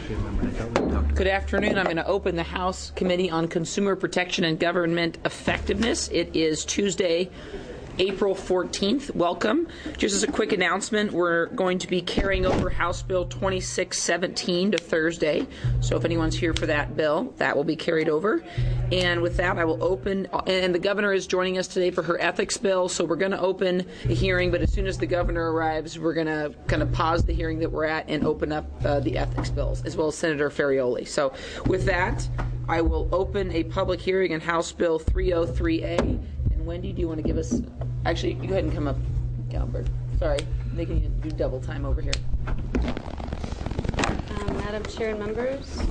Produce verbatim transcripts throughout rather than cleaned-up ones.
Good afternoon. I'm going to open the House Committee on Consumer Protection and Government Effectiveness. It is Tuesday, April fourteenth. Welcome. Just as a quick announcement, we're going to be carrying over House Bill twenty-six seventeen to Thursday. So if anyone's here for that bill, that will be carried over. And with that, I will open, and the governor is joining us today for her ethics bill. So we're going to open the hearing, but as soon as the governor arrives, we're going to kind of pause the hearing that we're at and open up uh, the ethics bills, as well as Senator Ferrioli. So with that, I will open a public hearing on House Bill three oh three A. And Wendy, do you want to give us, actually, you go ahead and come up, Galbert. Sorry, making you do double time over here. Um, Madam Chair and members,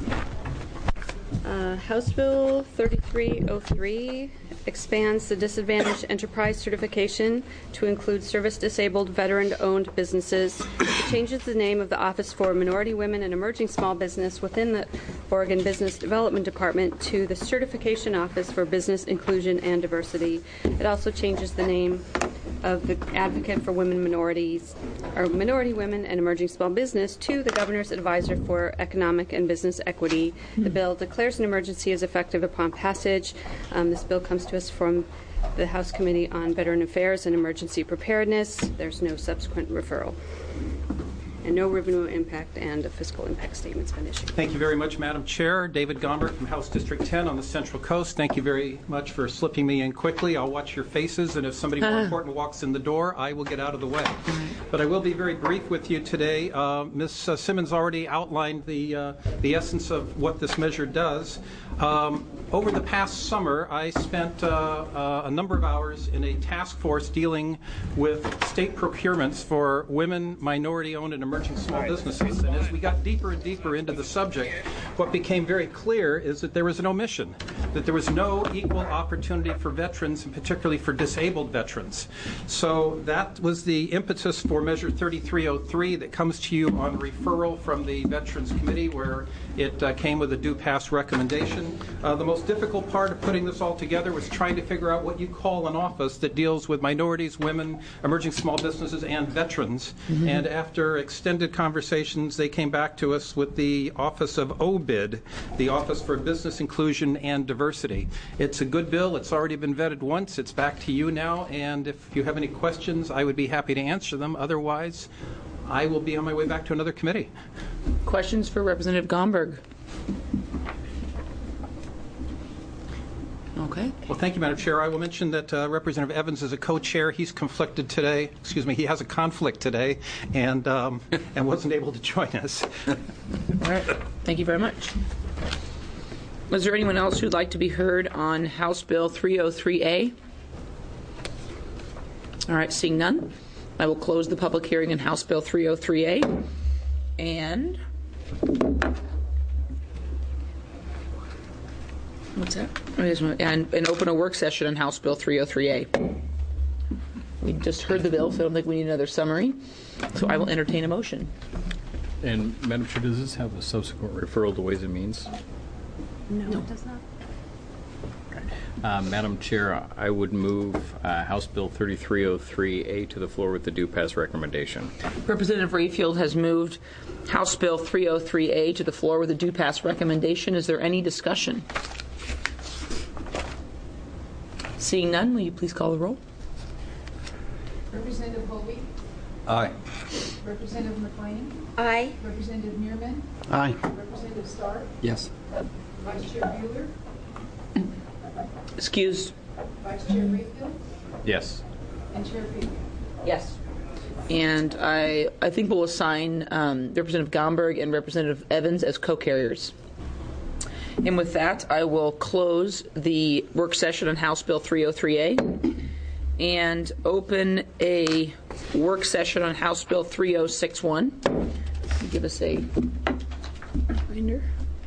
uh, House Bill thirty-three oh three expands the disadvantaged enterprise certification to include service-disabled, veteran-owned businesses. It changes the name of the Office for Minority Women and Emerging Small Business within the Oregon Business Development Department to the Certification Office for Business Inclusion and Diversity. It also changes the name of the Advocate for Women Minorities, or Minority Women and Emerging Small Business, to the Governor's Advisor for Economic and Business Equity. Mm-hmm. The bill declares an emergency as effective upon passage. Um, this bill comes to us from the House Committee on Veteran Affairs and Emergency Preparedness. There's no subsequent referral. And no revenue impact and a fiscal impact statement's been issued. Thank you very much, Madam Chair. David Gombert from House District ten on the Central Coast. Thank you very much for slipping me in quickly. I'll watch your faces, and if somebody more important walks in the door, I will get out of the way. But I will be very brief with you today. Uh, Miz Simmons already outlined the, uh, the essence of what this measure does. Um, over the past summer, I spent uh, uh, a number of hours in a task force dealing with state procurements for women, minority-owned, and emerging small businesses. And as we got deeper and deeper into the subject, what became very clear is that there was an omission, that there was no equal opportunity for veterans, and particularly for disabled veterans. So that was the impetus for Measure thirty-three oh three that comes to you on referral from the Veterans Committee, where it uh, came with a due pass recommendation. Uh, the most difficult part of putting this all together was trying to figure out what you call an office that deals with minorities, women, emerging small businesses, and veterans. Mm-hmm. And after extended conversations, they came back to us with the Office of O B I D, the Office for Business Inclusion and Diversity. It's a good bill. It's already been vetted once. It's back to you now. And if you have any questions, I would be happy to answer them. Otherwise, I will be on my way back to another committee. Questions for Representative Gomberg? Okay. Well, thank you, Madam Chair. I will mention that uh, Representative Evans is a co-chair. He's conflicted today. Excuse me. He has a conflict today, and um, and wasn't able to join us. All right. Thank you very much. Was there anyone else who'd like to be heard on House Bill three oh three A? All right. Seeing none, I will close the public hearing on House Bill three oh three A, and what's that? And, and open a work session on House Bill three oh three A. We just heard the bill, so I don't think we need another summary. So I will entertain a motion. And Madam Chair, does this have a subsequent referral to Ways and Means? No, no. It does not. Okay. Uh, Madam Chair, I would move uh, House Bill thirty-three oh three A to the floor with the due pass recommendation. Representative Rayfield has moved House Bill three oh three A to the floor with a due pass recommendation. Is there any discussion? Seeing none, will you please call the roll? Representative Hovey? Aye. Representative McLean? Aye. Representative Mearman? Aye. Representative Stark? Yes. Vice Chair Bueller? Excuse. Vice Chair Rayfield? Yes. And Chair Fiedler? Yes. And I, I think we'll assign um, Representative Gomberg and Representative Evans as co-carriers. And with that, I will close the work session on House Bill three oh three A and open a work session on House Bill three oh six one. Give us a reminder.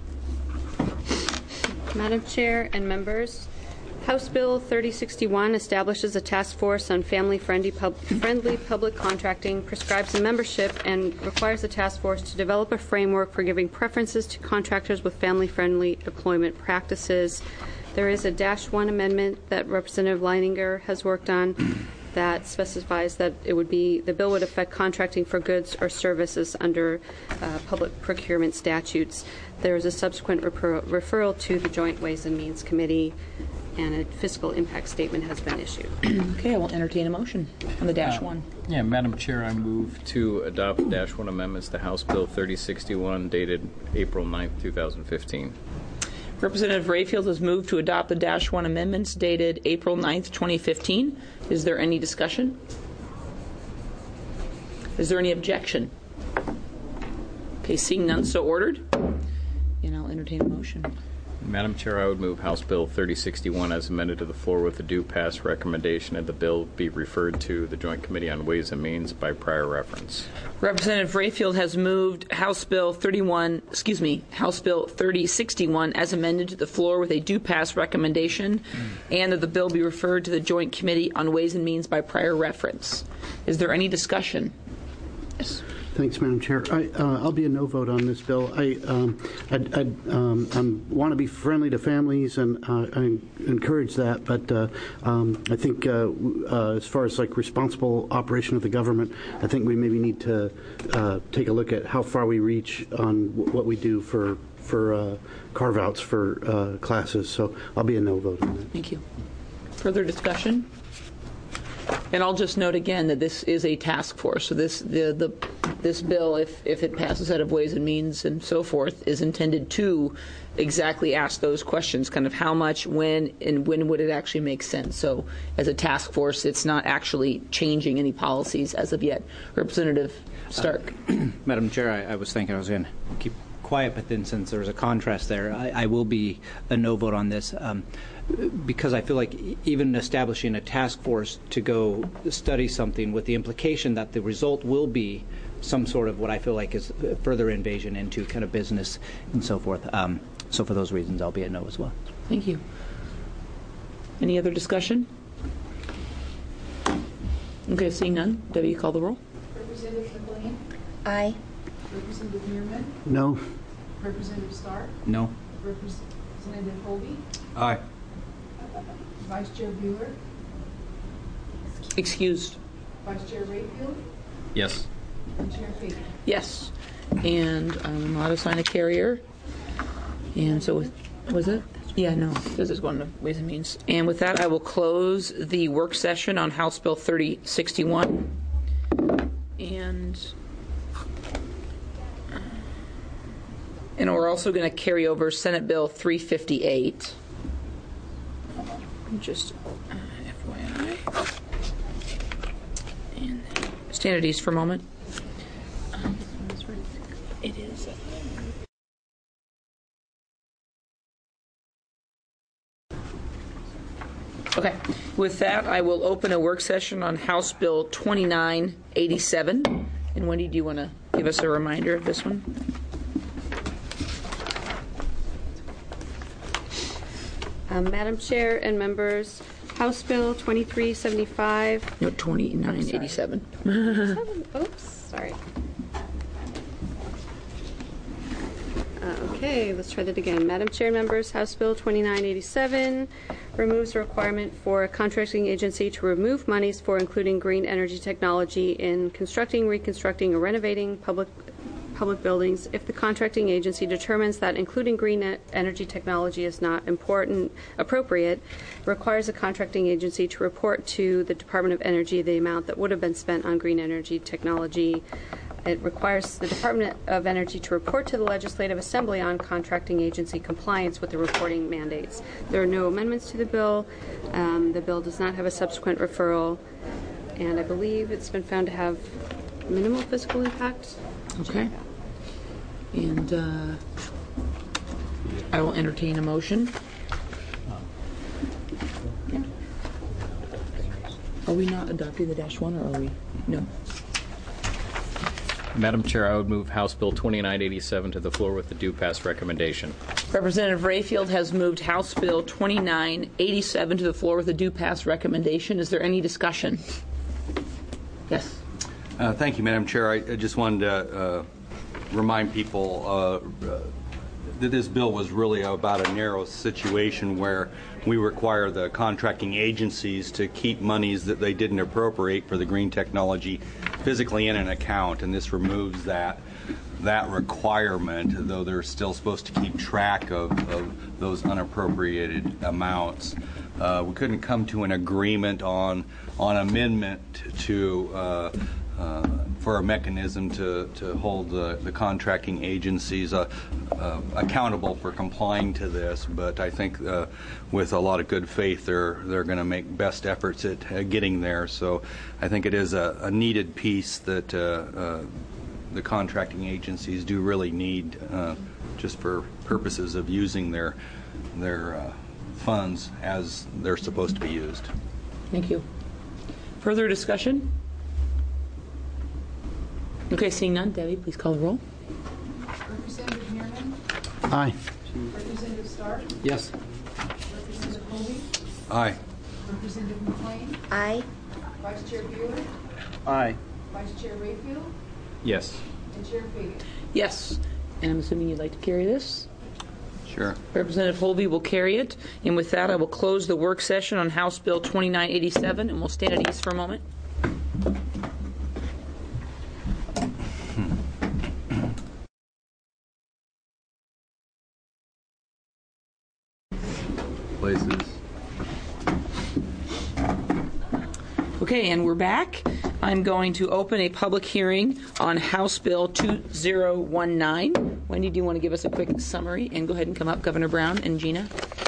Madam Chair and members, House Bill thirty sixty-one establishes a task force on family-friendly pub- friendly public contracting, prescribes a membership, and requires the task force to develop a framework for giving preferences to contractors with family-friendly employment practices. There is a dash one amendment that Representative Leininger has worked on that specifies that it would be, the bill would affect contracting for goods or services under uh, public procurement statutes. There is a subsequent refer- referral to the Joint Ways and Means Committee, and a fiscal impact statement has been issued. Okay, I will entertain a motion on the dash Uh, one. Yeah, Madam Chair, I move to adopt the dash one amendments to House Bill thirty sixty-one dated April ninth, two thousand fifteen. Representative Rayfield has moved to adopt the dash one amendments dated April ninth, twenty fifteen. Is there any discussion? Is there any objection? Okay, seeing none, so ordered. And I'll entertain a motion. Madam Chair, I would move House Bill thirty sixty-one as amended to the floor with a due pass recommendation that the bill be referred to the Joint Committee on Ways and Means by prior reference. Representative Rayfield has moved House Bill thirty-one, excuse me, House Bill thirty sixty-one as amended to the floor with a due pass recommendation, mm. and that the bill be referred to the Joint Committee on Ways and Means by prior reference. Is there any discussion? Yes. Thanks, Madam Chair. I, uh, I'll be a no vote on this bill. I um, I'd, I'd, um, I want to be friendly to families, and uh, I encourage that. But uh, um, I think, uh, uh, as far as like responsible operation of the government, I think we maybe need to uh, take a look at how far we reach on w- what we do for for uh, carve-outs for uh, classes. So I'll be a no vote on that. Thank you. Further discussion? And I'll just note again that this is a task force. So this the, the this bill, if, if it passes out of Ways and Means and so forth, is intended to exactly ask those questions, kind of how much, when, and when would it actually make sense. So as a task force, it's not actually changing any policies as of yet. Representative Stark. Uh, Madam Chair, I, I was thinking I was going to keep quiet, but then since there's a contrast there, I, I will be a no vote on this. Um, because I feel like even establishing a task force to go study something with the implication that the result will be some sort of what I feel like is further invasion into kind of business and so forth. Um, so for those reasons, I'll be a no as well. Thank you. Any other discussion? Okay, seeing none. Debbie, call the roll. Representative McLean? Aye. Representative Mearman? No. Representative Stark? No. Representative Hovey? Aye. Vice Chair Bueller? Excused. Vice Chair Rayfield? Yes. And Chair Fagan? Yes. And I'm not assigned a carrier. And so, with, was it? Yeah, no, this is going to Ways and Means. And with that, I will close the work session on House Bill thirty sixty-one. And, and we're also going to carry over Senate Bill three fifty-eight. Just uh, F Y I. And stand at ease for a moment. Um, it is. Okay. With that, I will open a work session on House Bill twenty-nine eighty-seven. And Wendy, do you want to give us a reminder of this one? Um, Madam Chair and members, House Bill twenty-three seventy-five. No, twenty-nine eighty-seven. Oops, sorry. Uh, okay, let's try that again. Madam Chair and members, House Bill twenty-nine eighty-seven removes the requirement for a contracting agency to remove monies for including green energy technology in constructing, reconstructing, or renovating public public buildings if the contracting agency determines that including green e- energy technology is not important, appropriate, requires a contracting agency to report to the Department of Energy the amount that would have been spent on green energy technology. It requires the Department of Energy to report to the Legislative Assembly on contracting agency compliance with the reporting mandates. There are no amendments to the bill. Um, the bill does not have a subsequent referral, and I believe it's been found to have minimal fiscal impact. Okay. And uh, I will entertain a motion. Yeah. Are we not adopting the dash one, or are we? No. Madam Chair, I would move House Bill twenty-nine eighty-seven to the floor with the due pass recommendation. Representative Rayfield has moved House Bill twenty-nine eighty-seven to the floor with a due pass recommendation. Is there any discussion? Yes. Uh, thank you, Madam Chair. I, I just wanted to uh, remind people uh, uh, that this bill was really about a narrow situation where we require the contracting agencies to keep monies that they didn't appropriate for the green technology physically in an account, and this removes that that requirement, though they're still supposed to keep track of, of those unappropriated amounts. Uh, we couldn't come to an agreement on on amendment to uh, uh, for a mechanism to, to hold the, the contracting agencies uh, uh, accountable for complying to this. But I think uh, with a lot of good faith, they're they're going to make best efforts at uh, getting there. So I think it is a, a needed piece that uh, uh, the contracting agencies do really need, uh, just for purposes of using their their uh, funds as they're supposed to be used. Thank you. Further discussion? Okay, seeing none, Debbie, please call the roll. Representative Meerman? Aye. Representative Stark? Yes. Representative Colby? Aye. Representative McLean? Aye. Vice Chair Bueller? Aye. Vice Chair Rayfield? Yes. And Chair Fagan? Yes. And I'm assuming you'd like to carry this? Sure. Representative Holby will carry it. And with that, I will close the work session on House Bill twenty-nine eighty-seven, and we'll stand at ease for a moment. Places. Okay, and we're back. I'm going to open a public hearing on House Bill two thousand nineteen. Wendy, do you want to give us a quick summary? And go ahead and come up, Governor Brown and Gina.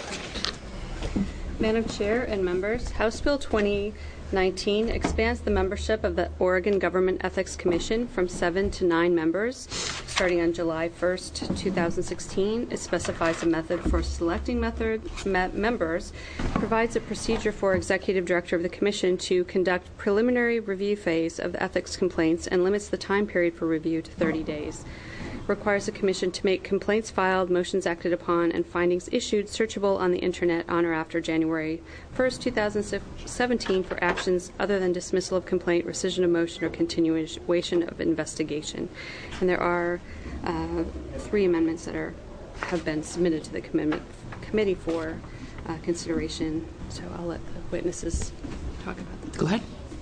Madam Chair and members, House Bill twenty nineteen expands the membership of the Oregon Government Ethics Commission from seven to nine members. Starting on July first, two thousand sixteen, it specifies a method for selecting method, me- members, provides a procedure for Executive Director of the Commission to conduct preliminary review phase of the ethics complaints, and limits the time period for review to thirty days. Requires the Commission to make complaints filed, motions acted upon, and findings issued searchable on the Internet on or after January first, two thousand seventeen for actions other than dismissal of complaint, rescission of motion, or continuation of investigation. And there are uh, three amendments that are have been submitted to the committee, committee for uh, consideration. So I'll let the witnesses talk about them. Go ahead.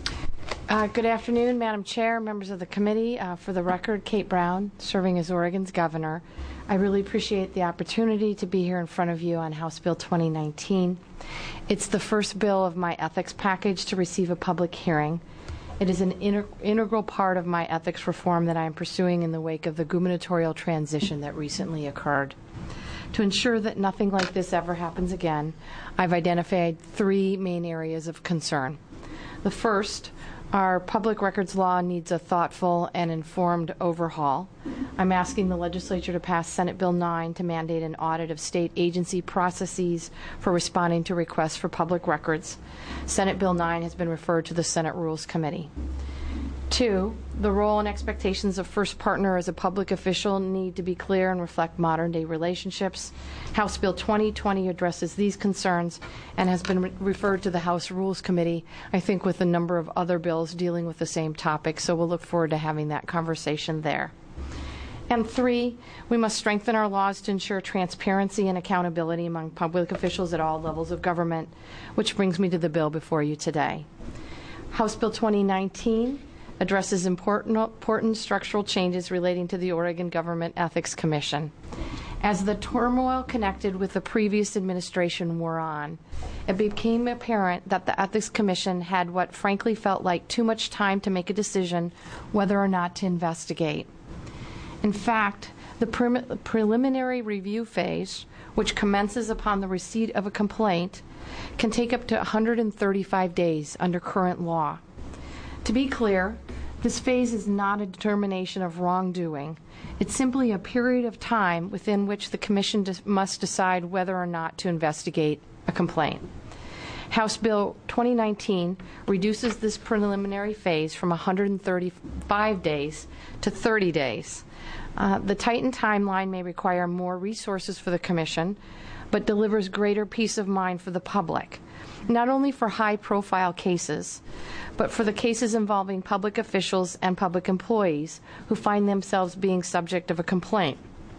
Uh, good afternoon, Madam Chair, members of the committee. Uh, for the record, Kate Brown, serving as Oregon's governor. I really appreciate the opportunity to be here in front of you on House Bill twenty nineteen. It's the first bill of my ethics package to receive a public hearing. It is an inter- integral part of my ethics reform that I am pursuing in the wake of the gubernatorial transition that recently occurred. To ensure that nothing like this ever happens again, I've identified three main areas of concern. The first, our public records law needs a thoughtful and informed overhaul. I'm asking the legislature to pass Senate Bill nine to mandate an audit of state agency processes for responding to requests for public records. Senate Bill nine has been referred to the Senate Rules Committee. Two, the role and expectations of first partner as a public official need to be clear and reflect modern-day relationships. House Bill twenty twenty addresses these concerns and has been re- referred to the House Rules Committee, I think, with a number of other bills dealing with the same topic, so we'll look forward to having that conversation there. And three, we must strengthen our laws to ensure transparency and accountability among public officials at all levels of government, which brings me to the bill before you today. House Bill twenty nineteen addresses important, important structural changes relating to the Oregon Government Ethics Commission. As the turmoil connected with the previous administration wore on, it became apparent that the Ethics Commission had what frankly felt like too much time to make a decision whether or not to investigate. In fact, the pre- preliminary review phase, which commences upon the receipt of a complaint, can take up to one hundred thirty-five days under current law. To be clear, this phase is not a determination of wrongdoing. It's simply a period of time within which the Commission des- must decide whether or not to investigate a complaint. House Bill twenty nineteen reduces this preliminary phase from one hundred thirty-five days to thirty days. Uh, the tightened timeline may require more resources for the Commission, but delivers greater peace of mind for the public, not only for high-profile cases, but for the cases involving public officials and public employees who find themselves being subject of a complaint.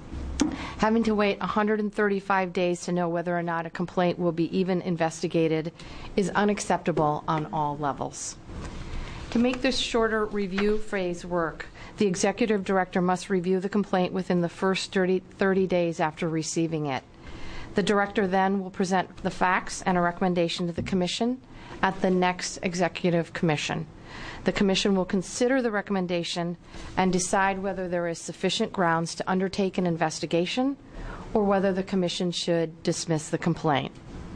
Having to wait one hundred thirty-five days to know whether or not a complaint will be even investigated is unacceptable on all levels. To make this shorter review phase work, the executive director must review the complaint within the first thirty, thirty days after receiving it. The director then will present the facts and a recommendation to the commission at the next executive commission. The commission will consider the recommendation and decide whether there is sufficient grounds to undertake an investigation or whether the commission should dismiss the complaint.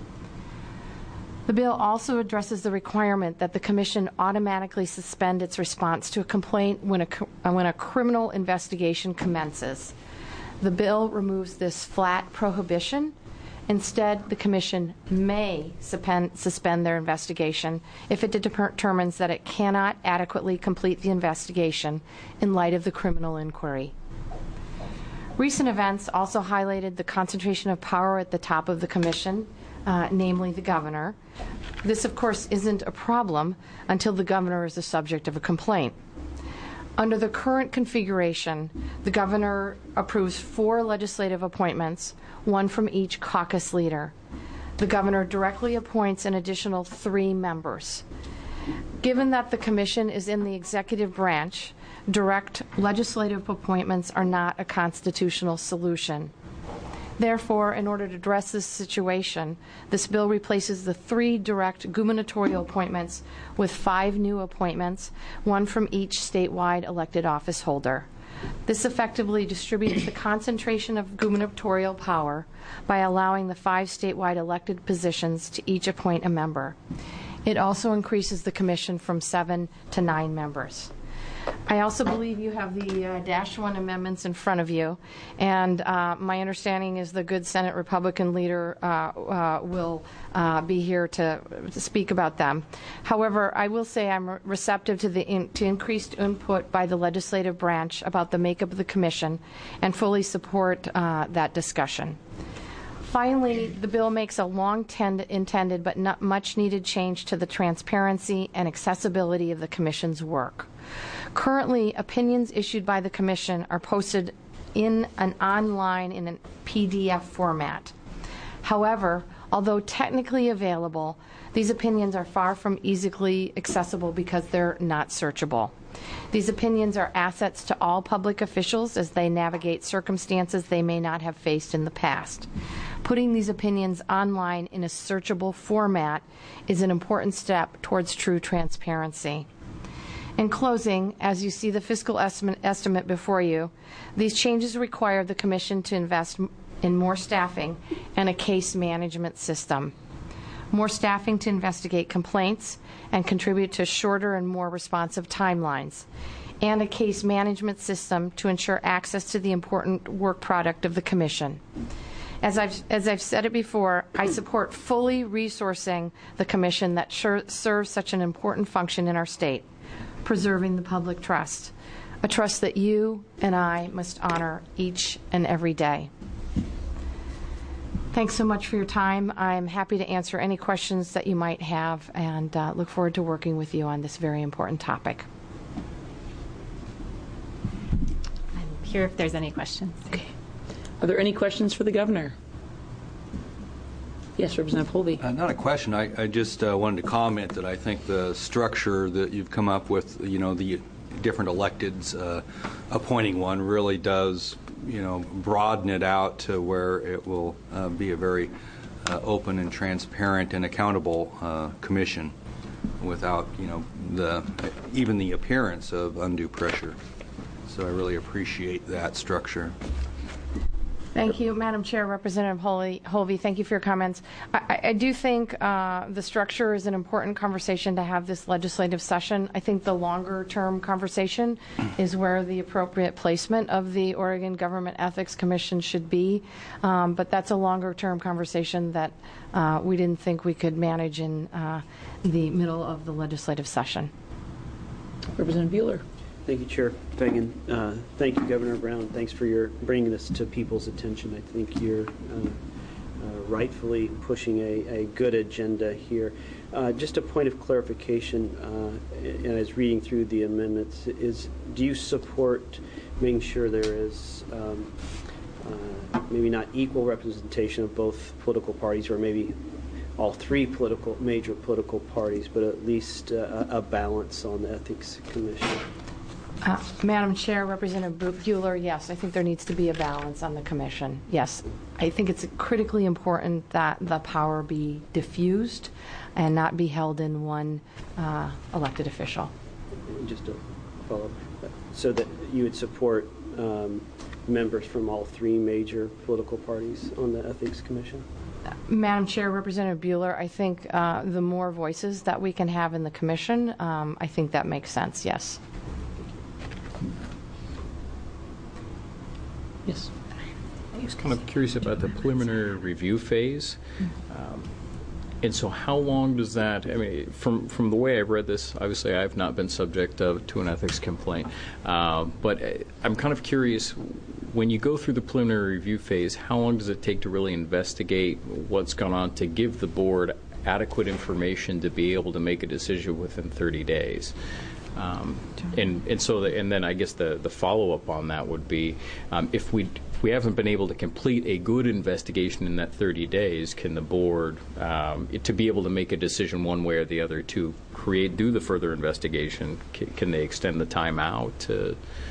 The bill also addresses the requirement that the commission automatically suspend its response to a complaint when a, when a criminal investigation commences. The bill removes this flat prohibition. Instead, the commission may suspend, suspend their investigation if it determines that it cannot adequately complete the investigation in light of the criminal inquiry. Recent events also highlighted the concentration of power at the top of the commission, uh, namely the governor. This, of course, isn't a problem until the governor is the subject of a complaint. Under the current configuration, the governor approves four legislative appointments, one from each caucus leader. The governor directly appoints an additional three members. Given that the commission is in the executive branch, direct legislative appointments are not a constitutional solution. Therefore, in order to address this situation, this bill replaces the three direct gubernatorial appointments with five new appointments, one from each statewide elected office holder. This effectively distributes the concentration of gubernatorial power by allowing the five statewide elected positions to each appoint a member. It also increases the commission from seven to nine members. I also believe you have the uh, dash one amendments in front of you, and uh, my understanding is the good Senate Republican leader uh, uh, will uh, be here to, to speak about them. However, I will say I'm re- receptive to the in, to increased input by the legislative branch about the makeup of the commission and fully support uh, that discussion. Finally, the bill makes a long tend- intended but not much needed change to the transparency and accessibility of the commission's work. Currently, opinions issued by the commission are posted in an online in a P D F format. However, although technically available, these opinions are far from easily accessible because they're not searchable. These opinions are assets to all public officials as they navigate circumstances they may not have faced in the past. Putting these opinions online in a searchable format is an important step towards true transparency. In closing, as you see the fiscal estimate, estimate before you, these changes require the Commission to invest in more staffing and a case management system, more staffing to investigate complaints and contribute to shorter and more responsive timelines, and a case management system to ensure access to the important work product of the Commission. As I've, as I've said it before, I support fully resourcing the Commission that sure, serves such an important function in our state, preserving the public trust, a trust that you and I must honor each and every day. Thanks so much for your time. I'm happy to answer any questions that you might have and uh, look forward to working with you on this very important topic. I'm here if there's any questions. Okay. Are there any questions for the governor? Yes, Representative Holvey. Uh, not a question. I, I just uh, wanted to comment that I think the structure that you've come up with, you know, the different electeds uh, appointing one really does, you know, broaden it out to where it will uh, be a very uh, open and transparent and accountable uh, commission without, you know, the even the appearance of undue pressure. So I really appreciate that structure. Thank you, Madam Chair, Representative Holvey. Thank you for your comments. I, I do think uh, the structure is an important conversation to have this legislative session. I think the longer-term conversation is where the appropriate placement of the Oregon Government Ethics Commission should be. Um, but that's a longer-term conversation that uh, we didn't think we could manage in uh, the middle of the legislative session. Representative Bueller. Thank you, Chair Fagan. Uh, thank you, Governor Brown. Thanks for your bringing this to people's attention. I think you're uh, uh, rightfully pushing a, a good agenda here. Uh, just a point of clarification, uh, and I was reading through the amendments, is do you support making sure there is um, uh, maybe not equal representation of both political parties, or maybe all three political major political parties, but at least uh, a balance on the Ethics Commission. Uh, Madam Chair, Representative Bueller, yes, I think there needs to be a balance on the commission. Yes, I think it's critically important that the power be diffused and not be held in one uh, elected official. Just to follow up, so that you would support um, members from all three major political parties on the Ethics Commission? Madam Chair, Representative Bueller, I think uh, the more voices that we can have in the commission, um, I think that makes sense, yes. Yes. I was kind of curious about the preliminary review phase. Um, and so how long does that, I mean, from, from the way I've read this, obviously I have not been subject of, to an ethics complaint, uh, but I'm kind of curious, when you go through the preliminary review phase, how long does it take to really investigate what's gone on to give the board adequate information to be able to make a decision within thirty days? Um, and, and so, the, and then I guess the, the follow-up on that would be, um, if we if we haven't been able to complete a good investigation in that thirty days, can the board, um, to be able to make a decision one way or the other to create, do the further investigation, can, can they extend the time out to?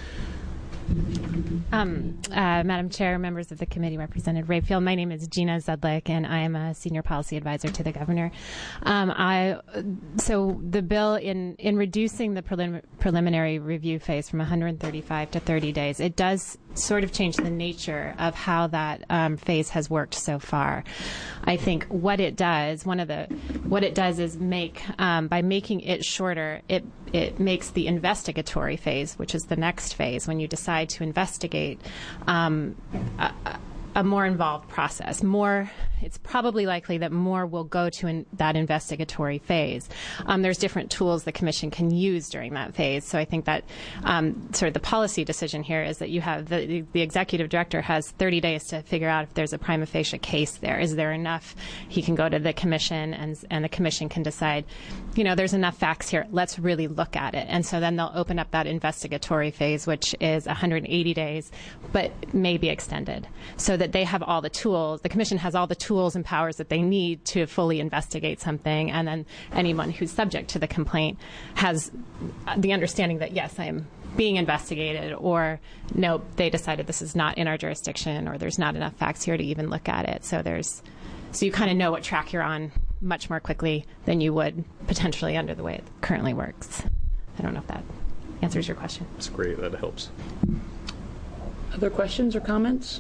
Um, uh, Madam Chair, members of the committee, Representative Rayfield, my name is Gina Zedlik, and I am a senior policy advisor to the governor. Um, I, so the bill, in, in reducing the prelim- preliminary review phase from one hundred thirty-five to thirty days, it does sort of change the nature of how that um, phase has worked so far. I think what it does, one of the, what it does is make, um, by making it shorter, it it makes the investigatory phase, which is the next phase, when you decide to investigate, um, a, a more involved process. More, it's probably likely that more will go to in, that investigatory phase. Um, there's different tools the commission can use during that phase. So I think that um, sort of the policy decision here is that you have the, the executive director has thirty days to figure out if there's a prima facie case there. Is there enough? He can go to the commission, and and the commission can decide, you know, there's enough facts here. Let's really look at it. And so then they'll open up that investigatory phase, which is one hundred eighty days, but may be extended, so that they have all the tools. The commission has all the tools and powers that they need to fully investigate something, and then anyone who's subject to the complaint has the understanding that, yes, I am being investigated, or no, they decided this is not in our jurisdiction, or there's not enough facts here to even look at it. So there's, so you kind of know what track you're on much more quickly than you would potentially under the way it currently works. I don't know if that answers your question. That's great. That helps. Other questions or comments?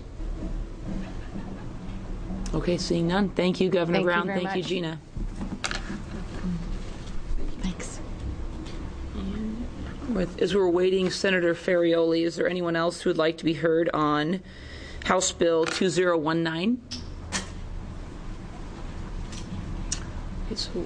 Okay, seeing none. Thank you, Governor Thank you Brown. very Thank you, much. Gina. Thanks. With, as we're waiting, Senator Ferrioli, is there anyone else who would like to be heard on House Bill two zero one nine? Okay, so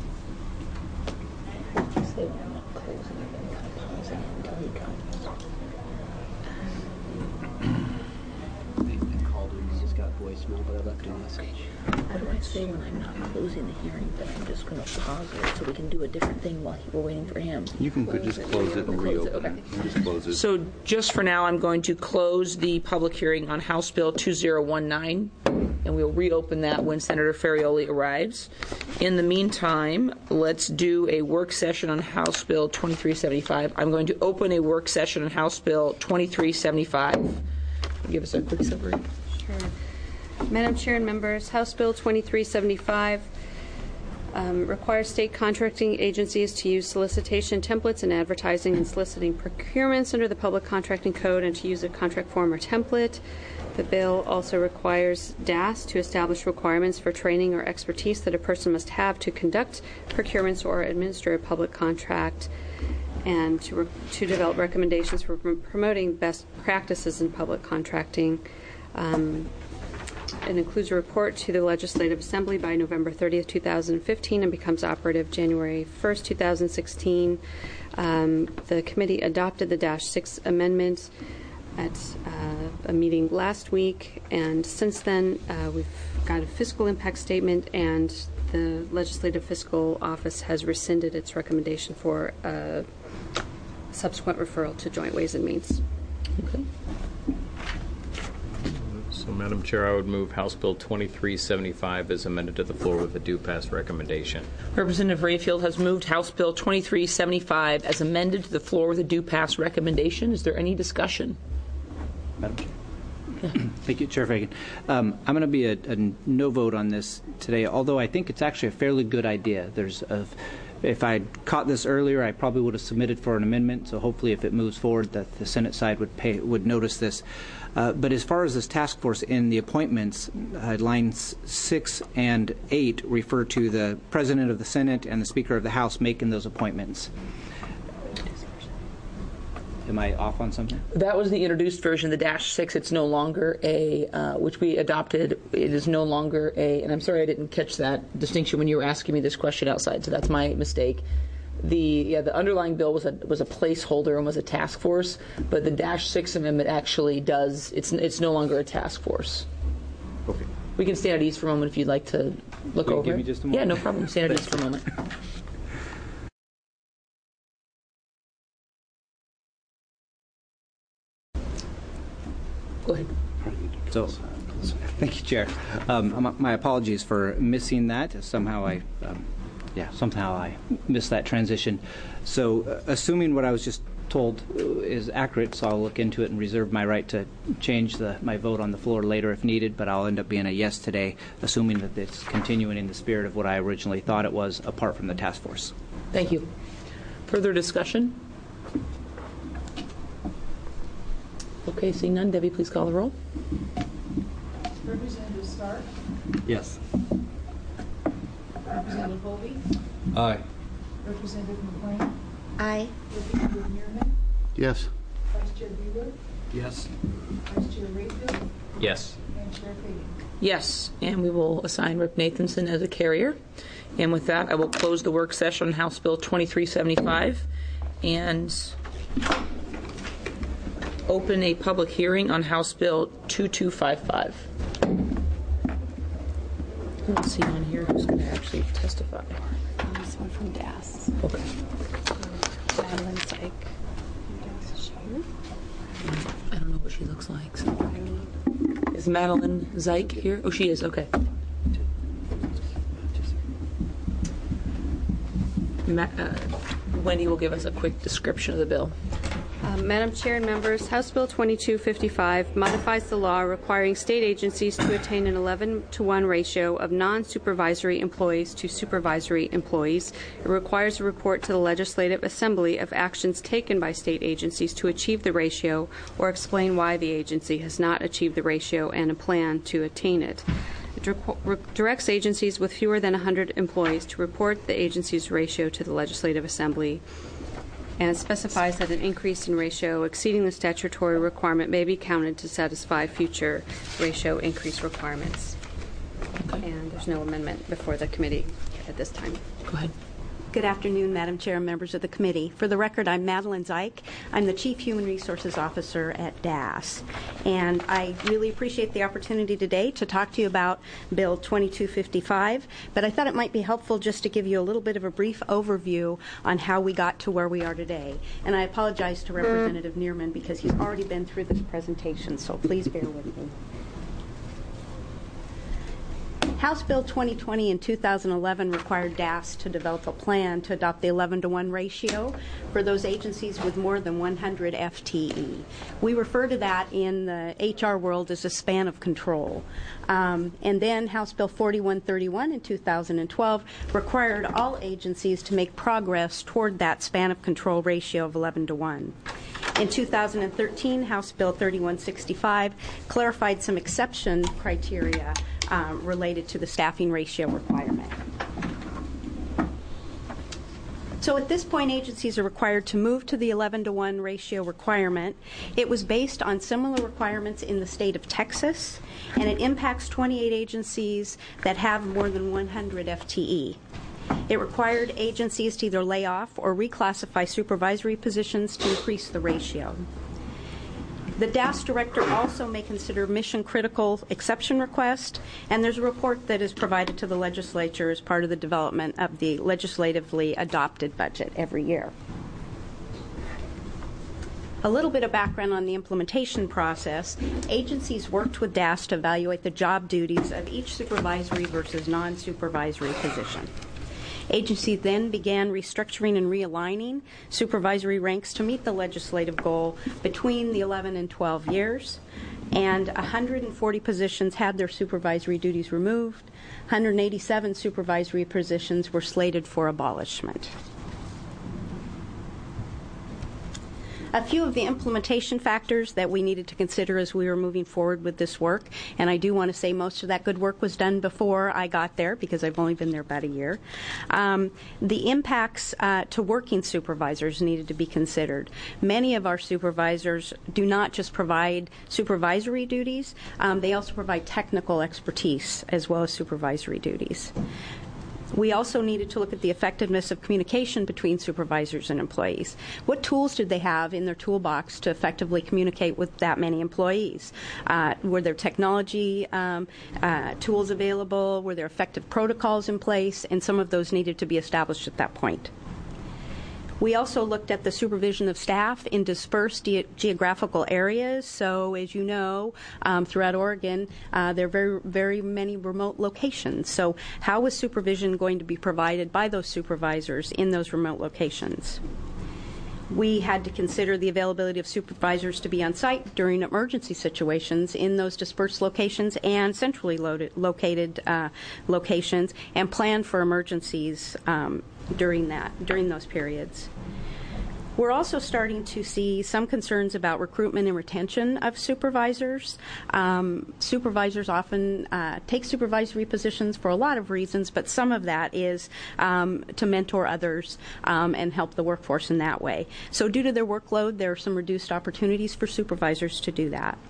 He's got voicemail, but I left a message. What do I say when I'm not closing the hearing, but I'm just going to pause it so we can do a different thing while we're waiting for him? You can just close it and Close it, reopen okay. it. You Just close it. So just for now, I'm going to close the public hearing on House Bill two zero one nine, and we'll reopen that when Senator Ferrioli arrives. In the meantime, let's do a work session on House Bill twenty-three seventy-five. I'm going to open a work session on House Bill twenty-three seventy-five. Give us a quick summary. Sure. Madam Chair and members, House Bill twenty-three seventy-five um, requires state contracting agencies to use solicitation templates in advertising and soliciting procurements under the Public Contracting Code, and to use a contract form or template. The bill also requires D A S to establish requirements for training or expertise that a person must have to conduct procurements or administer a public contract, and to, re- to develop recommendations for pr- promoting best practices in public contracting. Um, It includes a report to the Legislative Assembly by November thirtieth, two thousand fifteen, and becomes operative January first, two thousand sixteen. Um, the committee adopted the Dash six amendment at uh, a meeting last week, and since then uh, we've got a fiscal impact statement, and the Legislative Fiscal Office has rescinded its recommendation for a subsequent referral to Joint Ways and Means. Okay. So Madam Chair, I would move House Bill twenty-three seventy-five as amended to the floor with a due pass recommendation. Representative Rayfield has moved House Bill twenty-three seventy-five as amended to the floor with a due pass recommendation. Is there any discussion? Madam Chair. Thank you, Chair Fagan. Um, I'm going to be a, a no vote on this today, although I think it's actually a fairly good idea. There's a, if I'd caught this earlier, I probably would have submitted for an amendment, so hopefully if it moves forward that the Senate side would pay, would notice this. Uh, but as far as this task force in the appointments, uh, lines six and eight refer to the President of the Senate and the Speaker of the House making those appointments. Am I off on something? That was the introduced version, the dash six. It's no longer a, uh, which we adopted. It is no longer a, and I'm sorry I didn't catch that distinction when you were asking me this question outside, so that's my mistake. The yeah, the underlying bill was a was a placeholder and was a task force, but the dash six amendment actually does. It's it's no longer a task force. Okay. We can stand at ease for a moment if you'd like to look Will you over. give it. me just a moment? Yeah, no problem. Stand at ease for a moment. Go ahead. So, thank you, Chair. Um, my apologies for missing that. Somehow I, um, yeah, somehow I missed that transition. So, uh, assuming what I was just told is accurate, so I'll look into it and reserve my right to change the, my vote on the floor later if needed, but I'll end up being a yes today, assuming that it's continuing in the spirit of what I originally thought it was, apart from the task force. Thank you. Further discussion? Okay, seeing none, Debbie, please call the roll. Representative Stark, Yes. Representative Colby, Aye. Representative McLean, Aye. Representative Neerman, Yes. Vice Chair Bueller, Yes. Vice Chair Rayfield, Yes. and Chair Fagan. Yes, and we will assign Rep Nathanson as a carrier. And with that, I will close the work session on House Bill twenty-three seventy-five and open a public hearing on House Bill twenty-two fifty-five. Let's see on here who's going to actually testify. This one from D A S. Okay. Madeline Syke. I don't know what she looks like. So. Is Madeline Zyke here? Oh, she is. Okay. Ma- uh, Wendy will give us a quick description of the bill. Uh, Madam Chair and members, House Bill twenty-two fifty-five modifies the law requiring state agencies to attain an eleven to one ratio of non-supervisory employees to supervisory employees. It requires a report to the Legislative Assembly of actions taken by state agencies to achieve the ratio or explain why the agency has not achieved the ratio and a plan to attain it. It directs agencies with fewer than one hundred employees to report the agency's ratio to the Legislative Assembly, and it specifies that an increase in ratio exceeding the statutory requirement may be counted to satisfy future ratio increase requirements. Okay. And there's no amendment before the committee at this time. Go ahead. Good afternoon, Madam Chair and members of the committee. For the record, I'm Madeline Zyke. I'm the Chief Human Resources Officer at D A S. And I really appreciate the opportunity today to talk to you about Bill twenty-two fifty-five. But I thought it might be helpful just to give you a little bit of a brief overview on how we got to where we are today. And I apologize to Representative Neerman because he's already been through this presentation, so please bear with me. House Bill twenty twenty in two thousand eleven required D A S to develop a plan to adopt the eleven to one ratio for those agencies with more than one hundred F T E. We refer to that in the H R world as a span of control. Um, and then House Bill forty-one thirty-one in two thousand twelve required all agencies to make progress toward that span of control ratio of eleven to one. In two thousand thirteen, House Bill thirty-one sixty-five clarified some exception criteria um, related to the staffing ratio requirement. So at this point, agencies are required to move to the eleven to one ratio requirement. It was based on similar requirements in the state of Texas, and it impacts twenty-eight agencies that have more than one hundred F T E. It required agencies to either lay off or reclassify supervisory positions to increase the ratio. The D A S director also may consider mission-critical exception requests, and there's a report that is provided to the legislature as part of the development of the legislatively adopted budget every year. A little bit of background on the implementation process. Agencies worked with D A S to evaluate the job duties of each supervisory versus non-supervisory position. Agencies then began restructuring and realigning supervisory ranks to meet the legislative goal between the eleven and twelve years. And one hundred forty positions had their supervisory duties removed. one hundred eighty-seven supervisory positions were slated for abolishment. A few of the implementation factors that we needed to consider as we were moving forward with this work, and I do want to say most of that good work was done before I got there because I've only been there about a year. Um, the impacts uh, to working supervisors needed to be considered. Many of our supervisors do not just provide supervisory duties, um, they also provide technical expertise as well as supervisory duties. We also needed to look at the effectiveness of communication between supervisors and employees. What tools did they have in their toolbox to effectively communicate with that many employees? Uh, were there technology um, uh, tools available? Were there effective protocols in place? And some of those needed to be established at that point. We also looked at the supervision of staff in dispersed ge- geographical areas. So, as you know, um, throughout Oregon, uh, there are very, very many remote locations. So, how was supervision going to be provided by those supervisors in those remote locations? We had to consider the availability of supervisors to be on site during emergency situations in those dispersed locations and centrally loaded, located uh, locations, and plan for emergencies um, during that during those periods. We're also starting to see some concerns about recruitment and retention of supervisors. Um, supervisors often uh, take supervisory positions for a lot of reasons, but some of that is um, to mentor others um, and help the workforce in that way. So due to their workload, there are some reduced opportunities for supervisors to do that.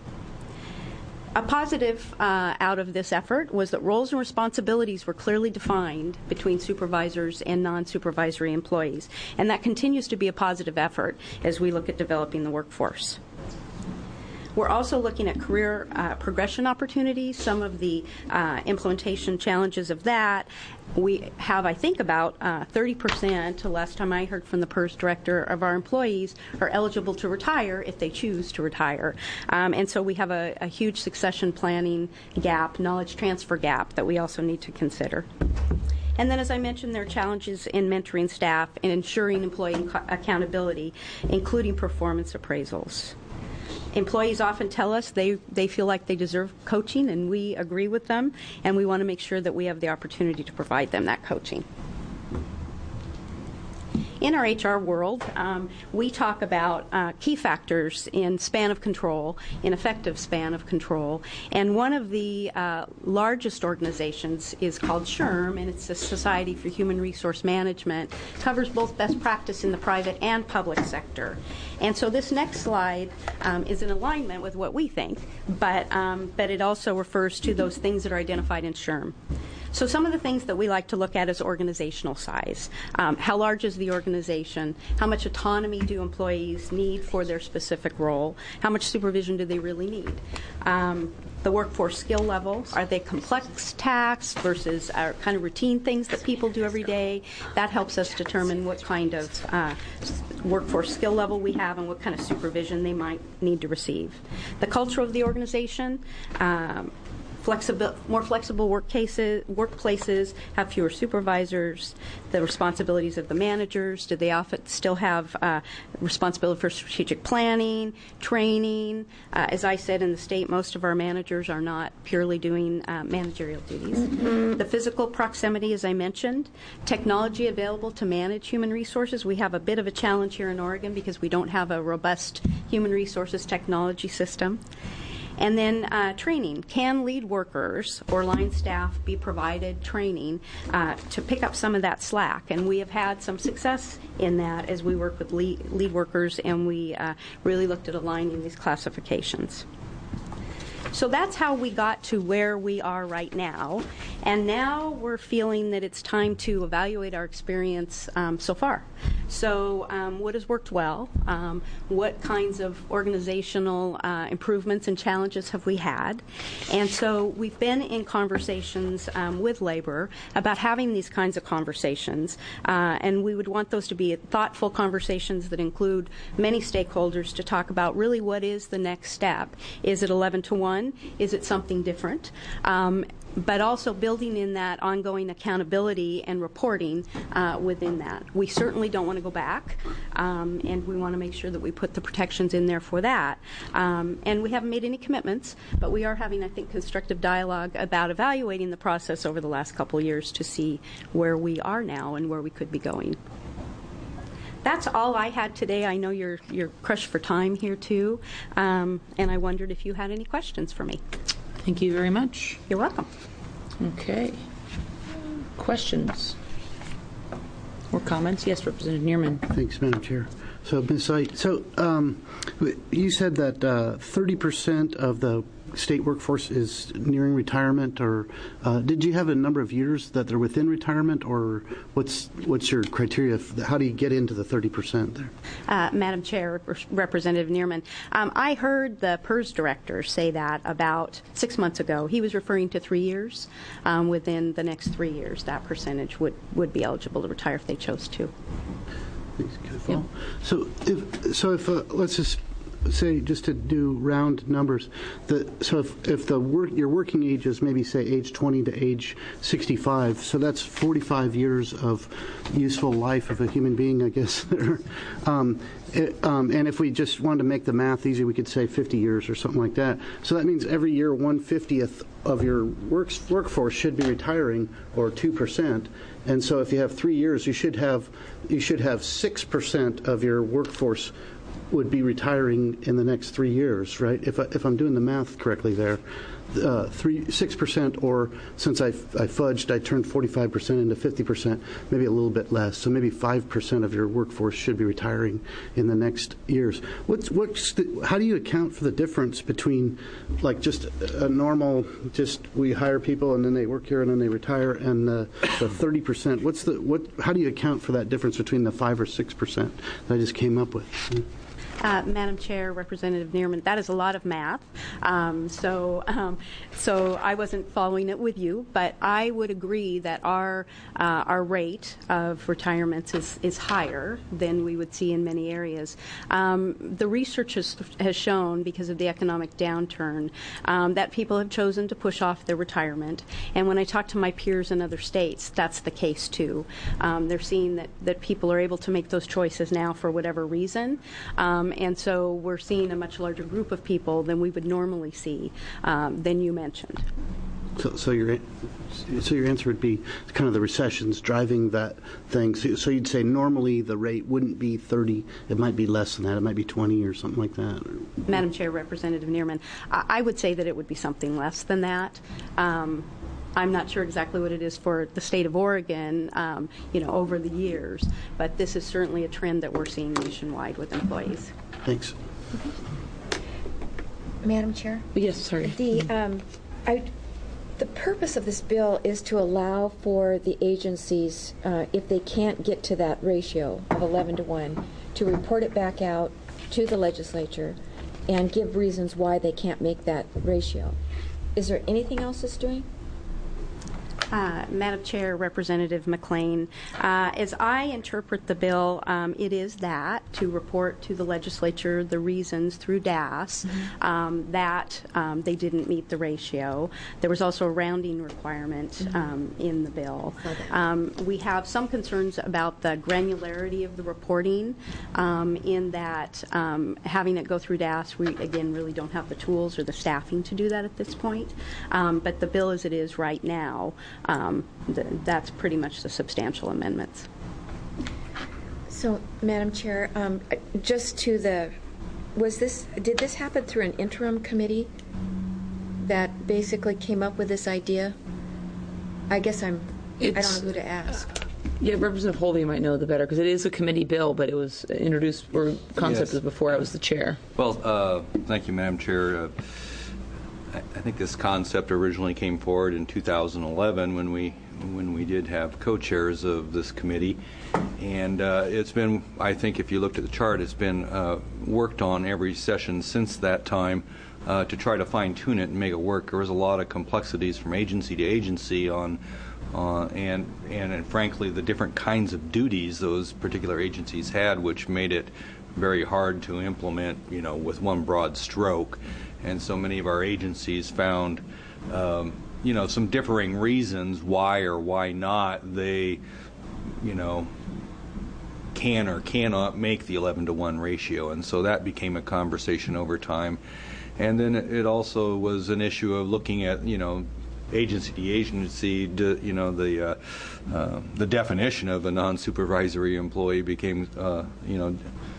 A positive uh, out of this effort was that roles and responsibilities were clearly defined between supervisors and non-supervisory employees, and that continues to be a positive effort as we look at developing the workforce. We're also looking at career uh, progression opportunities, some of the uh, implementation challenges of that. We have, I think, about uh, thirty percent, the last time I heard from the P E R S director, of our employees are eligible to retire if they choose to retire. Um, and so we have a, a huge succession planning gap, knowledge transfer gap that we also need to consider. And then, as I mentioned, there are challenges in mentoring staff and ensuring employee accountability, including performance appraisals. Employees often tell us they, they feel like they deserve coaching, and we agree with them, and we want to make sure that we have the opportunity to provide them that coaching. In our H R world, um, we talk about uh, key factors in span of control, in effective span of control, and one of the uh, largest organizations is called S H R M, and it's the Society for Human Resource Management. It covers both best practice in the private and public sector. And so this next slide um, is in alignment with what we think, but, um, but it also refers to those things that are identified in S H R M. So some of the things that we like to look at is organizational size. Um, how large is the organization? How much autonomy do employees need for their specific role? How much supervision do they really need? Um, the workforce skill level. Are they complex tasks versus our kind of routine things that people do every day? That helps us determine what kind of uh, workforce skill level we have and what kind of supervision they might need to receive. The culture of the organization. Um, Flexible, more flexible work cases, workplaces have fewer supervisors. The responsibilities of the managers. Do they often still have uh, responsibility for strategic planning, training? Uh, as I said, in the state, most of our managers are not purely doing uh, managerial duties. Mm-hmm. The physical proximity, as I mentioned. Technology available to manage human resources. We have a bit of a challenge here in Oregon because we don't have a robust human resources technology system. And then uh, training. Can lead workers or line staff be provided training uh, to pick up some of that slack? And we have had some success in that as we work with lead, lead workers, and we uh, really looked at aligning these classifications. So that's how we got to where we are right now. And now we're feeling that it's time to evaluate our experience um, so far. So um, what has worked well? Um, what kinds of organizational uh, improvements and challenges have we had? And so we've been in conversations um, with labor about having these kinds of conversations. Uh, and we would want those to be thoughtful conversations that include many stakeholders to talk about really what is the next step. Is it eleven to one? Is it something different? Um, but also building in that ongoing accountability and reporting uh, within that. We certainly don't want to go back, um, and we want to make sure that we put the protections in there for that. Um, and we haven't made any commitments, but we are having, I think, constructive dialogue about evaluating the process over the last couple of years to see where we are now and where we could be going. That's all I had today. I know you're you're crushed for time here too, um, and I wondered if you had any questions for me. Thank you very much. You're welcome. Okay. Questions or comments? Yes, Representative Neerman. Thanks, Madam Chair. So, Miz Light, so um, you said that uh, thirty percent of the state workforce is nearing retirement, or uh, did you have a number of years that they're within retirement, or what's what's your criteria? For, how do you get into the thirty percent there? Uh, Madam Chair, Representative Neerman, um, I heard the P E R S director say that about six months ago. He was referring to three years. Um, within the next three years, that percentage would, would be eligible to retire if they chose to. Yeah. So if, so if uh, let's just say, just to do round numbers, the, so if, if the work, your working age is maybe, say, age twenty to age sixty-five, so that's forty-five years of useful life of a human being, I guess. um, it, um, and if we just wanted to make the math easy, we could say fifty years or something like that. So that means every year one fiftieth of your works, workforce should be retiring, or two percent. And so if you have three years, you should have you should have six percent of your workforce would be retiring in the next three years, right? If I, if I'm doing the math correctly there, uh, three six percent, or since I I fudged, I turned forty-five percent into fifty percent, maybe a little bit less. So maybe five percent of your workforce should be retiring in the next years. What's what's the, how do you account for the difference between, like, just a normal, just we hire people and then they work here and then they retire, and the, the thirty percent? What's the what? How do you account for that difference between the five or six percent that I just came up with? Uh, Madam Chair, Representative Neerman, that is a lot of math. Um, so, um, so I wasn't following it with you, but I would agree that our uh, our rate of retirements is is higher than we would see in many areas. Um, the research has, has shown, because of the economic downturn, um, that people have chosen to push off their retirement. And when I talk to my peers in other states, that's the case too. Um, they're seeing that that people are able to make those choices now for whatever reason. Um, And so we're seeing a much larger group of people than we would normally see, um, than you mentioned. So, so your so your answer would be kind of the recession's driving that thing. So, so you'd say normally the rate wouldn't be thirty; it might be less than that. It might be twenty or something like that. Madam Chair, Representative Neerman, I, I would say that it would be something less than that. Um, I'm not sure exactly what it is for the state of Oregon, um, you know, over the years, but this is certainly a trend that we're seeing nationwide with employees. Thanks. Madam Chair? Yes, sorry. The, um, I, the purpose of this bill is to allow for the agencies, uh, if they can't get to that ratio of eleven to one, to report it back out to the legislature and give reasons why they can't make that ratio. Is there anything else it's doing? Uh, Madam Chair, Representative McLean, uh, as I interpret the bill, um, it is that, to report to the legislature the reasons through D A S mm-hmm. um, that um, they didn't meet the ratio. There was also a rounding requirement mm-hmm. um, in the bill. Um, we have some concerns about the granularity of the reporting um, in that um, having it go through D A S, we, again, really don't have the tools or the staffing to do that at this point. Um, but the bill as it is right now, Um, th- that's pretty much the substantial amendments. So, Madam Chair, um, just to the, was this, did this happen through an interim committee that basically came up with this idea? I guess I'm, it's, I don't know who to ask. Yeah, Representative Holvey might know the better, because it is a committee bill, but it was introduced, or concept yes. was before I was the chair. Well, uh, thank you, Madam Chair. Uh, I, I think this concept originally came forward in two thousand eleven when we when we did have co-chairs of this committee, and uh, it's been, I think if you looked at the chart, it's been uh, worked on every session since that time uh, to try to fine-tune it and make it work. There was a lot of complexities from agency to agency on uh, and, and and frankly the different kinds of duties those particular agencies had, which made it very hard to implement, you know, with one broad stroke. And so many of our agencies found um, you know, some differing reasons why or why not they, you know, can or cannot make the eleven to one ratio. And so that became a conversation over time. And then it also was an issue of looking at, you know, agency to agency, you know, the uh, uh, the definition of a non-supervisory employee became, uh, you know,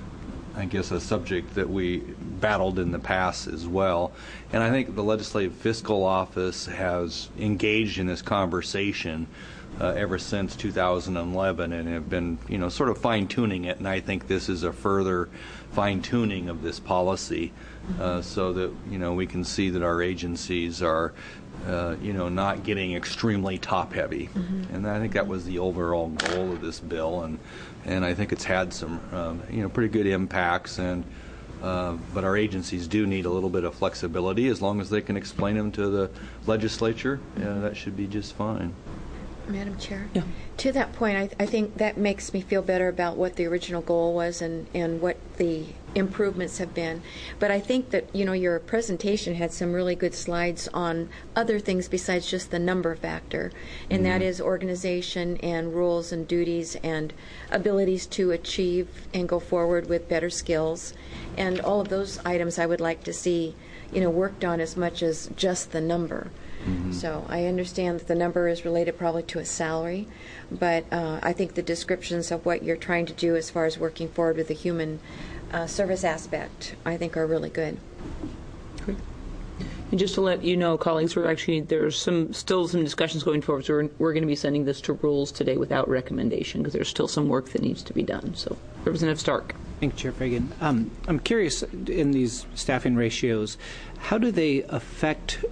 I guess a subject that we battled in the past as well. And I think the Legislative Fiscal Office has engaged in this conversation uh, ever since two thousand eleven and have been, you know, sort of fine-tuning it. And I think this is a further fine-tuning of this policy uh, so that, you know, we can see that our agencies are Uh, you know, not getting extremely top-heavy, mm-hmm. and I think that was the overall goal of this bill, and and I think it's had some, um, you know, pretty good impacts, and uh, but our agencies do need a little bit of flexibility. As long as they can explain them to the legislature, uh, that should be just fine. Madam Chair? Yeah. To that point, I, I think that makes me feel better about what the original goal was and, and what the improvements have been. But I think that, you know, your presentation had some really good slides on other things besides just the number factor, and mm-hmm. that is organization and rules and duties and abilities to achieve and go forward with better skills. And all of those items I would like to see, you know, worked on as much as just the number. Mm-hmm. So I understand that the number is related probably to a salary, but uh, I think the descriptions of what you're trying to do as far as working forward with the human uh, service aspect, I think are really good. Great. And just to let you know, colleagues, we're actually there's some still some discussions going forward. So we're, we're going to be sending this to rules today without recommendation because there's still some work that needs to be done. So, Representative Stark. Thank you, Chair Fagan. Um, I'm curious in these staffing ratios, how do they affect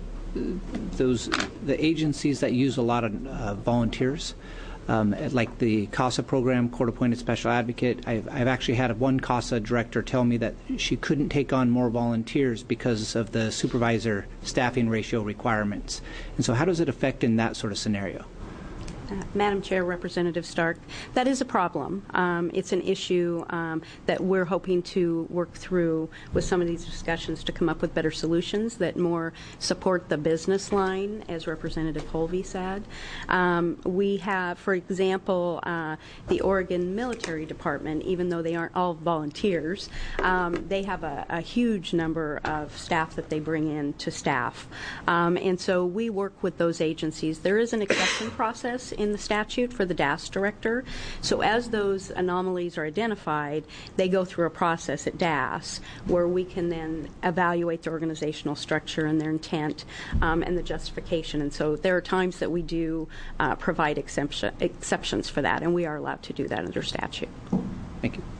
those the agencies that use a lot of uh, volunteers, um, like the CASA program, court-appointed special advocate? I've, I've actually had one CASA director tell me that she couldn't take on more volunteers because of the supervisor staffing ratio requirements. And so how does it affect in that sort of scenario? Uh, Madam Chair, Representative Stark, that is a problem. Um, it's an issue um, that we're hoping to work through with some of these discussions to come up with better solutions that more support the business line, as Representative Holvey said. Um, we have, for example, uh, the Oregon Military Department, even though they aren't all volunteers, um, they have a, a huge number of staff that they bring in to staff. Um, and so we work with those agencies. There is an exception process in the statute for the D A S director. So as those anomalies are identified, they go through a process at D A S where we can then evaluate the organizational structure and their intent um, and the justification. And so there are times that we do uh, provide exemption, exceptions for that, and we are allowed to do that under statute. Thank you.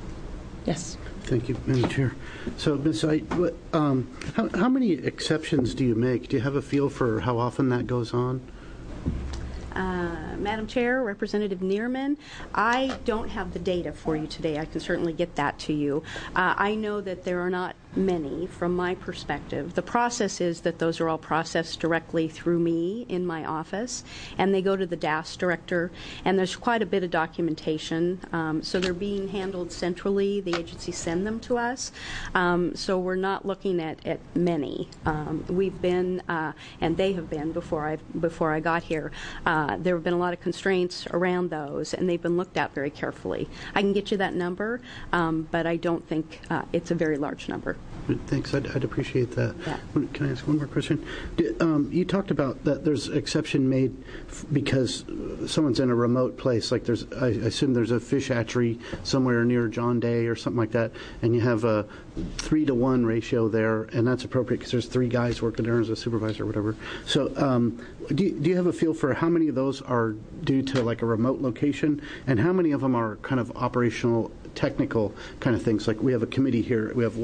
Yes. Thank you, Madam Chair. So, Miz I, what, um, how, how many exceptions do you make? Do you have a feel for how often that goes on? Uh, Madam Chair, Representative Neerman, I don't have the data for you today. I can certainly get that to you. Uh, I know that there are not many from my perspective. The process is that those are all processed directly through me in my office, and they go to the D A S director, and there's quite a bit of documentation. Um, so they're being handled centrally. The agencies send them to us. Um, so we're not looking at, at many. Um, we've been, uh, and they have been before I before I got here, uh, there have been a lot of constraints around those, and they've been looked at very carefully. I can get you that number, um, but I don't think uh, it's a very large number. Thanks. I'd, I'd appreciate that. Yeah. Can I ask one more question? Did, um, you talked about that there's exception made f- because someone's in a remote place, like there's, I assume there's a fish hatchery somewhere near John Day or something like that, and you have a three to one ratio there, and that's appropriate because there's three guys working there as a supervisor or whatever. So um, do, you, do you have a feel for how many of those are due to like a remote location, and how many of them are kind of operational technical kind of things? Like we have a committee here, we have one chair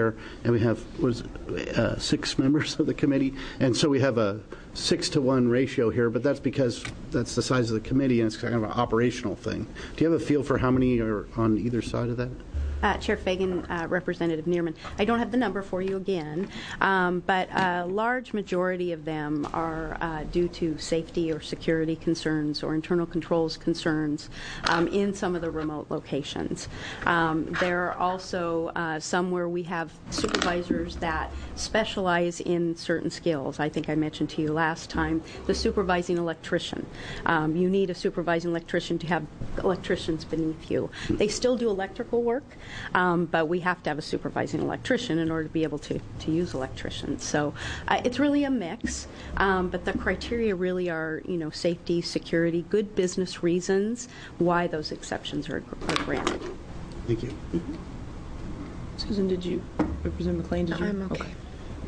chair, and we have was it, uh, six members of the committee, and so we have a six to one ratio here. But that's because that's the size of the committee, and it's kind of an operational thing. Do you have a feel for how many are on either side of that? Uh, Chair Fagan, uh, Representative Neerman. I don't have the number for you again, um, but a large majority of them are uh, due to safety or security concerns or internal controls concerns um, in some of the remote locations. Um, there are also uh, some where we have supervisors that specialize in certain skills. I think I mentioned to you last time the supervising electrician. Um, you need a supervising electrician to have electricians beneath you. They still do electrical work, Um, but we have to have a supervising electrician in order to be able to, to use electricians. So uh, it's really a mix, um, but the criteria really are, you know, safety, security, good business reasons why those exceptions are, are granted. Thank you. Mm-hmm. Susan, did you, Representative McLean, did you? I'm okay. okay.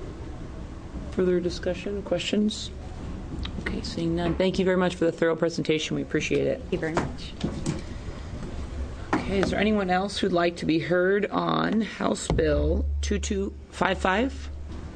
Further discussion, questions? Okay, seeing none. Thank you very much for the thorough presentation. We appreciate it. Thank you very much. Okay, is there anyone else who'd like to be heard on House Bill two two five five?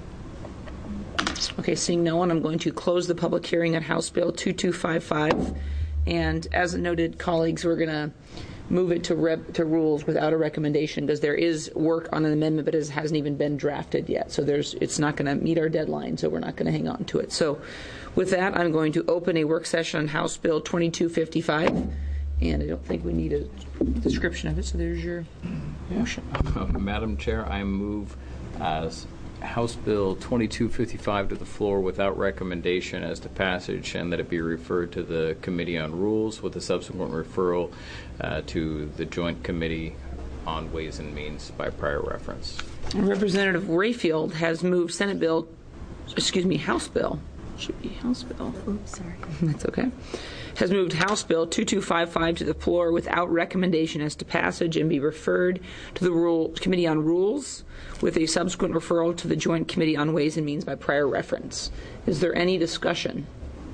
Okay, seeing no one, I'm going to close the public hearing on House Bill two two five five. And as noted, colleagues, we're going to move it to rep, to rules without a recommendation because there is work on an amendment, but it hasn't even been drafted yet. So there's it's not going to meet our deadline, so we're not going to hang on to it. So with that, I'm going to open a work session on House Bill twenty-two fifty-five. And I don't think we need a description of it, so there's your motion. Uh, Madam Chair, I move as House Bill twenty-two fifty-five to the floor without recommendation as to passage, and that it be referred to the Committee on Rules with a subsequent referral uh, to the Joint Committee on Ways and Means by prior reference. Representative Rayfield has moved Senate Bill, excuse me, House Bill. Should be House Bill. Oops, sorry. That's okay. Has moved House Bill two two five five to the floor without recommendation as to passage and be referred to the rule, Committee on Rules with a subsequent referral to the Joint Committee on Ways and Means by prior reference. Is there any discussion?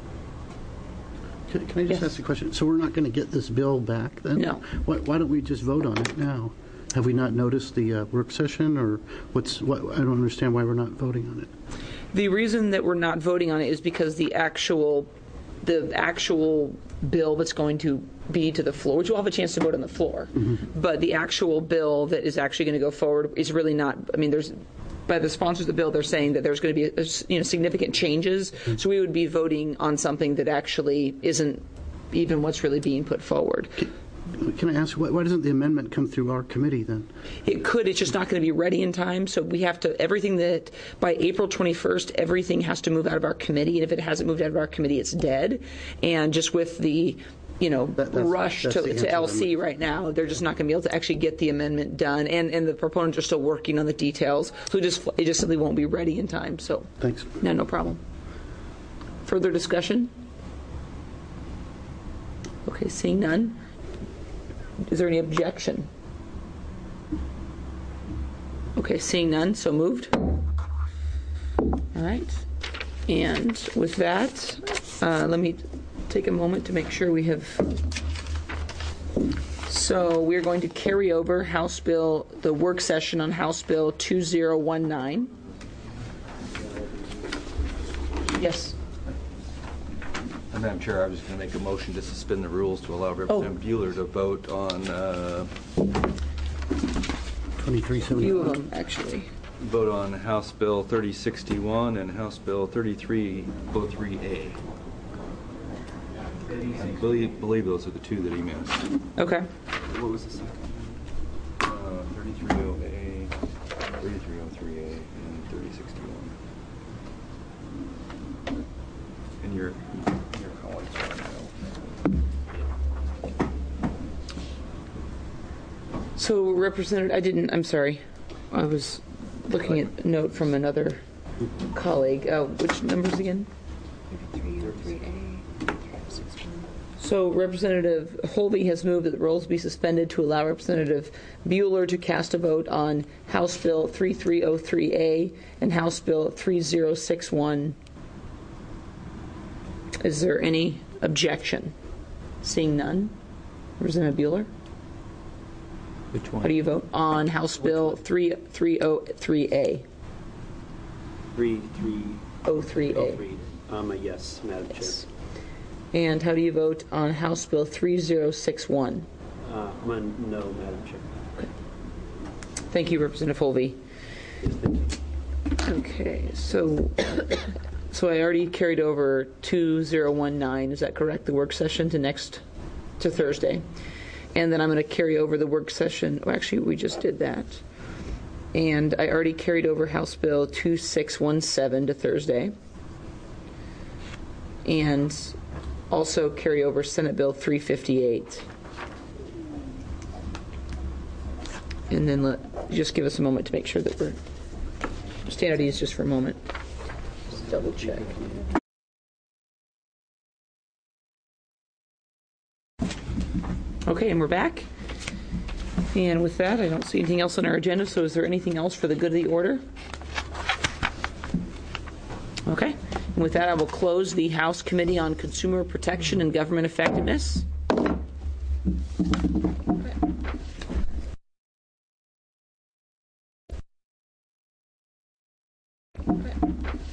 Can, can I just yes. ask a question? So we're not going to get this bill back then? No. Why, why don't we just vote on it now? Have we not noticed the uh, work session, or what's? What, I don't understand why we're not voting on it. The reason that we're not voting on it is because the actual the actual bill that's going to be to the floor, which we'll have a chance to vote on the floor, mm-hmm. but the actual bill that is actually going to go forward is really not, I mean, there's, by the sponsors of the bill, they're saying that there's going to be a, you know, significant changes, mm-hmm. so we would be voting on something that actually isn't even what's really being put forward. Can I ask, why, why doesn't the amendment come through our committee then? It could. It's just not going to be ready in time. So we have to, everything that, by April twenty-first, everything has to move out of our committee. And if it hasn't moved out of our committee, it's dead. And just with the, you know, that, that's, rush that's to, to L C right now, they're just not going to be able to actually get the amendment done. And, and the proponents are still working on the details. So it just, it just simply won't be ready in time. So thanks. No, no problem. Further discussion? Okay, seeing none. Is there any objection? Okay, seeing none, so moved. All right. And with that, uh, let me take a moment to make sure we have. So we're going to carry over House Bill, the work session on House Bill two thousand nineteen. Yes. Madam Chair, I was going to make a motion to suspend the rules to allow Representative oh. Bueller to vote on uh, twenty-three seventy-one. Few of them, actually. Vote on House Bill thirty sixty-one and House Bill thirty-three oh three A. I believe, believe those are the two that he missed. Okay. What was the second? Uh, thirty-three oh A, thirty-three oh three A, and thirty sixty-one. And your your colleagues right now. So, Representative, I didn't. I'm sorry. I was looking at a note from another colleague. Uh, which numbers again? thirty-three oh three A. So Representative Holby has moved that the rules be suspended to allow Representative Bueller to cast a vote on House Bill thirty-three oh three A and House Bill thirty sixty-one. Is there any objection? Seeing none. Representative Bueller? Which one? How do you vote on House Bill three three oh three A? three three oh three A. Um, a yes, Madam Yes. And how do you vote on House Bill three oh six one? Chair. Uh, I'm a no, Madam Chair. Thank you, Representative Holvey. Yes, thank you. Okay, so so I already carried over two thousand nineteen, is that correct, the work session to next, to Thursday. And then I'm going to carry over the work session, well, actually, we just did that. And I already carried over House Bill two six one seven to Thursday. And also carry over Senate Bill three fifty-eight. And then let, just give us a moment to make sure that we're, stand at ease just for a moment. Just double check. Okay, and we're back. And with that, I don't see anything else on our agenda, so is there anything else for the good of the order? Okay. And with that, I will close the House Committee on Consumer Protection and Government Effectiveness. Okay.